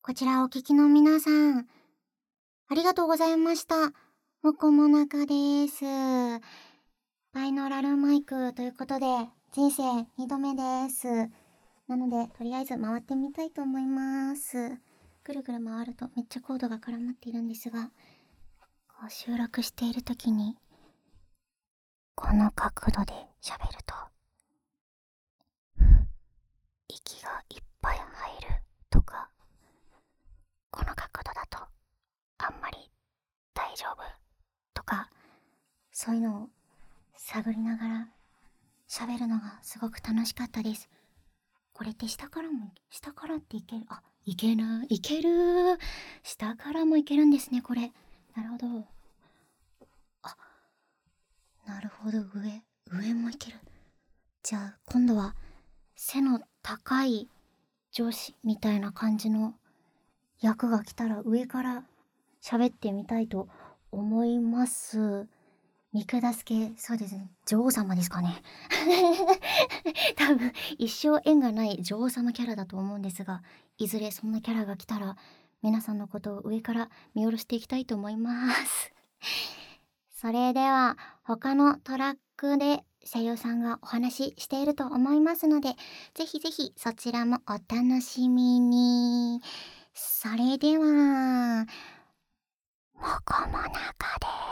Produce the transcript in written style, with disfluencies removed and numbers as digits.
こちらお聞きの皆さん、ありがとうございました。もこもなかです。バイノーラルマイクということで、人生2度目です。なので、とりあえず回ってみたいと思います。ぐるぐる回るとめっちゃコードが絡まっているんですが、こう収録している時に、この角度で喋ると、息がいっぱい入るとか、この角度だとあんまり大丈夫とか、そういうのを探りながら喋るのがすごく楽しかったです。これって下からっていける。あ、いける。いける。下からもいけるんですね、これ。なるほど。あ、なるほど、上もいける。じゃあ、今度は背の高い上司みたいな感じの役が来たら上から喋ってみたいと思います。見下す系、そうですね。女王様ですかね。多分、一生縁がない女王様キャラだと思うんですが、いずれそんなキャラが来たら、皆さんのことを上から見下ろしていきたいと思います。それでは、他のトラックで声優さんがお話ししていると思いますので、ぜひぜひそちらもお楽しみに。それでは、もこもなかです。